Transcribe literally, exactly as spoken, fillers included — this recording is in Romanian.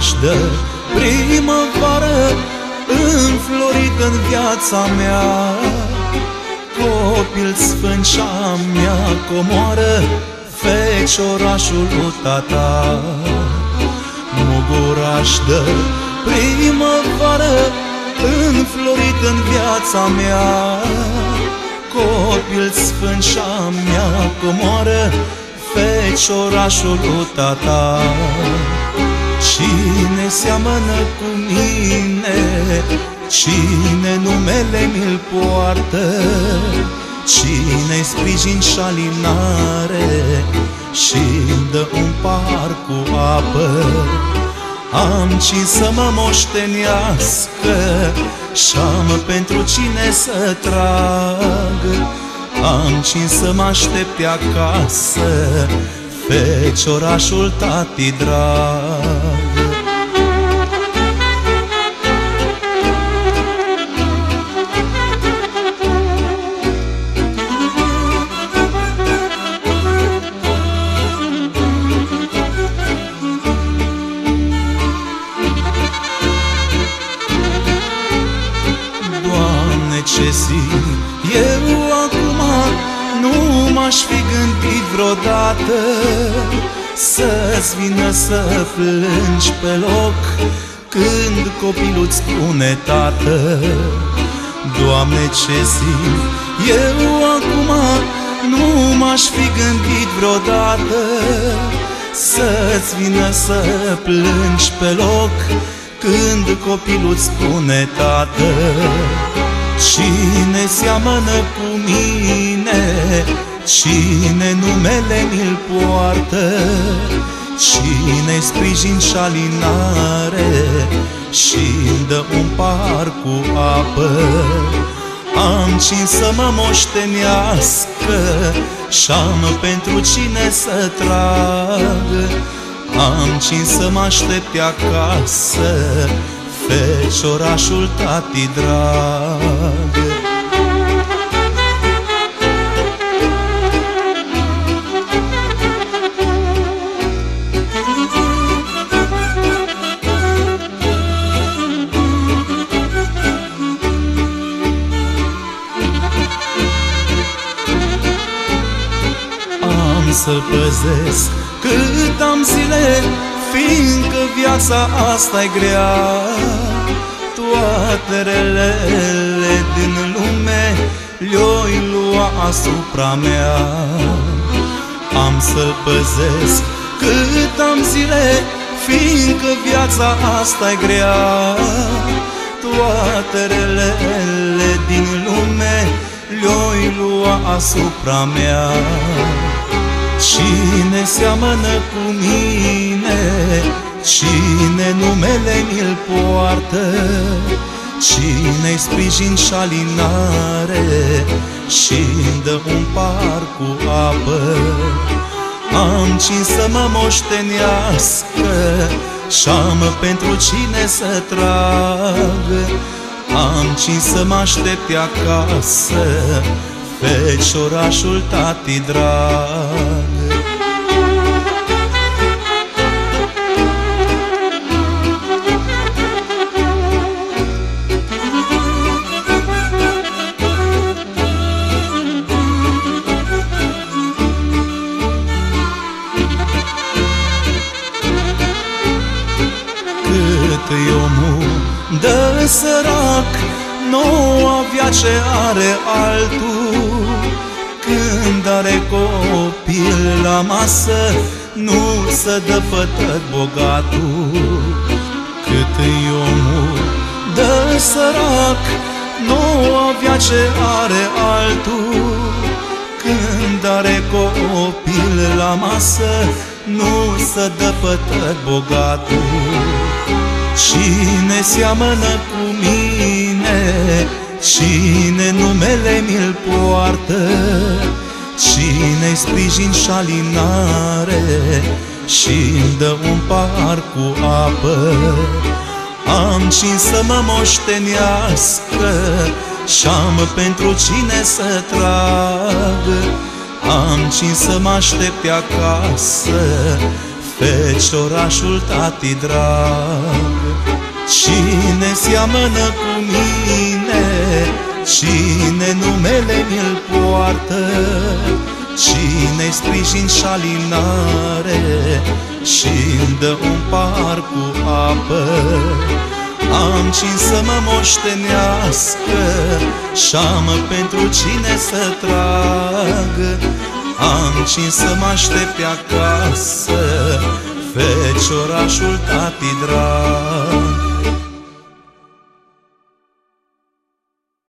oraș de primăvară, înflorit în viața mea. Copil sfânt și-a mea comoară, feciorașul lui tata. Muguraș de primăvară, înflorit în viața mea. Copil sfânt și-a mea comoară, feciorașul lui tata. Cine seamănă cu mine, cine numele mi-l poartă, cine-i sprijin și alinare și-mi dă un pahar cu apă. Am cine să mă moștenească și-am pentru cine să trag. Am cine să mă aștepte acasă, feciorașul tati drag. Doamne, ce zi eu acum, nu m-aș fi gândit vreodată să-ți vină să plângi pe loc când copilul-ți spune tată. Doamne, ce zi eu acum, nu m-aș fi gândit vreodată să-ți vină să plângi pe loc când copilul-ți spune tată. Cine seamănă cu mine, cine numele mi-l poartă, cine-i sprijin și alinare și-mi dă un pahar cu apă. Am cine să mă moștenească și-am pentru cine să trag. Am cine să mă aștepte acasă, feciorașul tati drag. Am să păzesc cât am zile, fiindcă viața asta-i grea. Toate relele din lume le-oi lua asupra mea. Am să-l păzesc cât am zile, fiindcă viața asta-i grea. Toate relele din lume le-oi lua asupra mea. Cine seamănă cu mine, cine numele mi-l poartă, cine-i sprijin și alinare și-mi dă un pahar cu apă. Am cine să mă moștenească și-am pentru cine să trag. Am cine să mă aștepte acasă, feciorașul tati drag. Cât-i omul de sărac, nu avea ce are altul. Când are copil la masă, nu se dă pătăt bogatul. Cât-i omul de sărac, nu avea ce are altul. Când are copil la masă, nu se dă pătăt bogatul. Cine seamănă cu mine, cine numele mi-l poartă, cine-i sprijin și alinare și-mi dă un pahar cu apă. Am cine să mă moștenească și-am pentru cine să trag. Am cine să mă aștepte acasă, feciorașul tati drag. Cine seamănă cu mine, cine numele mi-l poartă, cine-i sprijin și alinare și-mi dă un pahar cu apă. Am cine să mă moștenească și-am pentru cine să trag. Am cine să mă aștepte acasă, feciorașul tati drag.